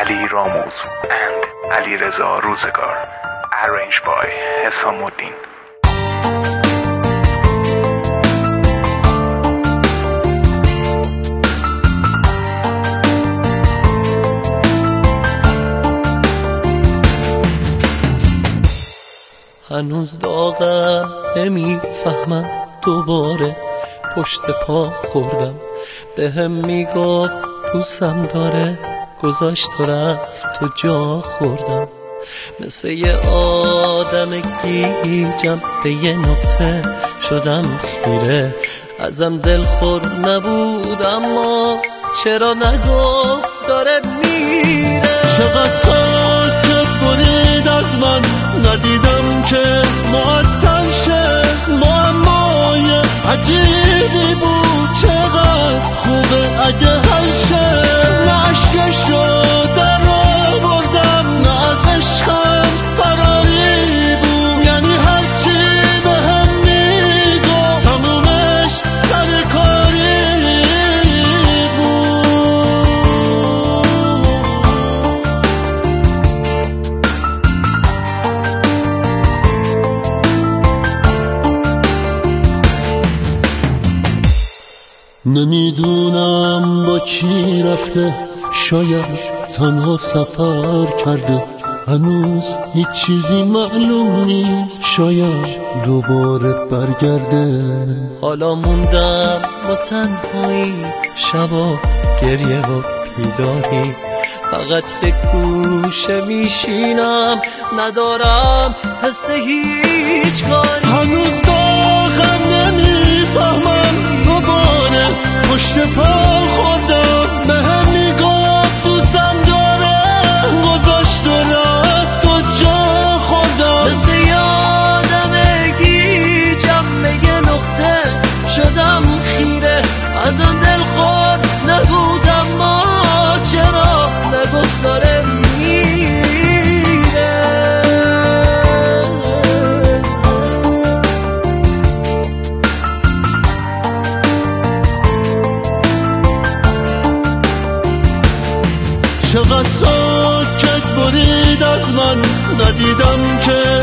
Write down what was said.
Ali Ramuz and Alireza Rozegar. Arranged by Hesamuddin. هنوز داغم نمیفهمم دوباره پشت پا خوردم بهم میگفت دوستم داره گذاشت و رفت و جا خوردم مثل یه آدم گیجم به یه نقطه شدم خیره ازم دلخور نبود اما چرا نگفت داره میره چقدر ساکت برید از من ندیدم که معطل شه معمای عجیبی بود چقدر خوبه اگه حل شه نه عشقشو در آوردم نه از عشقم فراری بود یعنی هرچی بهم میگفت تمومش سرکاری بود نمیدونم با کی رفته شاید تنها سفر کرده هنوز هیچ چیزی معلوم نیست شاید دوباره برگرده حالا موندم با تنهایی شبا گریه و بیداری فقط یک گوشه میشینم ندارم حس هیچ کاری هنوز داغم نمیفهمم دوباره پشت پا خوردم بهم میگفت دوستم داره گذاشت و رفت و جا خوردم مثل یادم گیجم به یه نقطه شدم خیره ازم دلخور نبودم ما چرا نگفت داره میره چقدر ساکت برید از من ندیدم که